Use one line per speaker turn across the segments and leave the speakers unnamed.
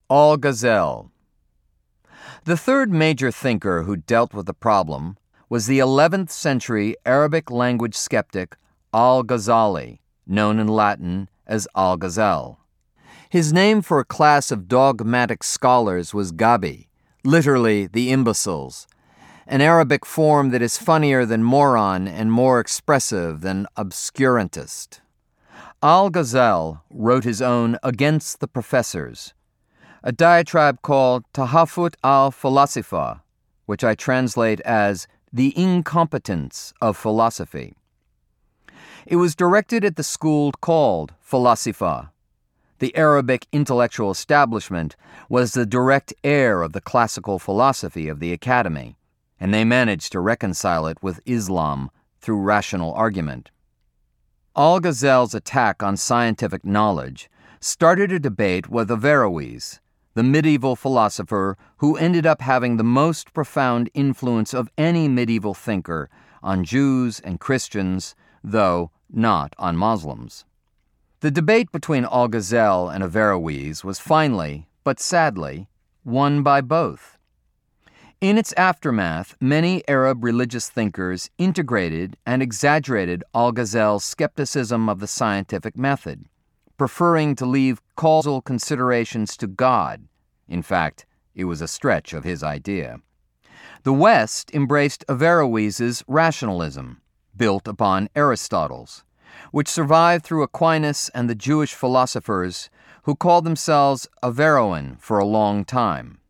Al-Ghazal. The third major thinker who dealt with the problem was the 11th century Arabic language skeptic Al-Ghazali, known in Latin as Al-Ghazal. His name for a class of dogmatic scholars was Gabi, literally the imbeciles, an Arabic form that is funnier than moron and more expressive than obscurantist. Al-Ghazal wrote his own Against the Professors, a diatribe called Tahafut al-Falasifa, which I translate as the incompetence of philosophy. It was directed at the school called Falasifa. The Arabic intellectual establishment was the direct heir of the classical philosophy of the academy, and they managed to reconcile it with Islam through rational argument. Al-Ghazal's attack on scientific knowledge started a debate with Averroes, the medieval philosopher who ended up having the most profound influence of any medieval thinker on Jews and Christians, though not on Muslims. The debate between Al-Ghazal and Averroes was finally, but sadly, won by both. In its aftermath, many Arab religious thinkers integrated and exaggerated Al-Ghazal's skepticism of the scientific method, preferring to leave causal considerations to God. In fact, it was a stretch of his idea. The West embraced Averroes's rationalism, built upon Aristotle's, which survived through Aquinas and the Jewish philosophers who called themselves Averroan for a long time.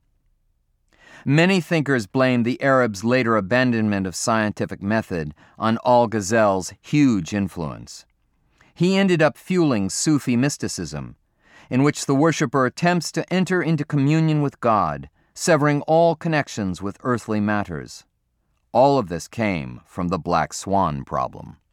Many thinkers blamed the Arabs' later abandonment of scientific method on Al-Ghazal's huge influence. He ended up fueling Sufi mysticism, in which the worshiper attempts to enter into communion with God, severing all connections with earthly matters. All of this came from the Black Swan problem.